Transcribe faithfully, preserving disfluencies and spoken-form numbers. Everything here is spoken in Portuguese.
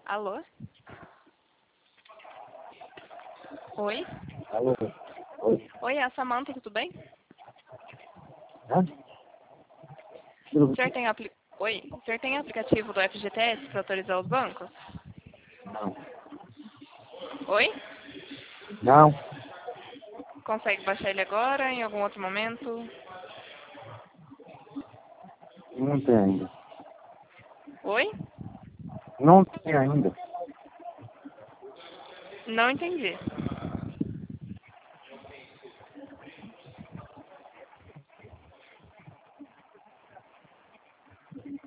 Alô? Oi? Alô? Oi? Oi, é a Samantha, tudo bem? Hã? O senhor tem, apli... Oi? O senhor tem aplicativo do F G T S para autorizar os bancos? Não. Oi? Não? Consegue baixar ele agora, em algum outro momento? Não tem ainda. Oi? Não tem ainda. Não entendi.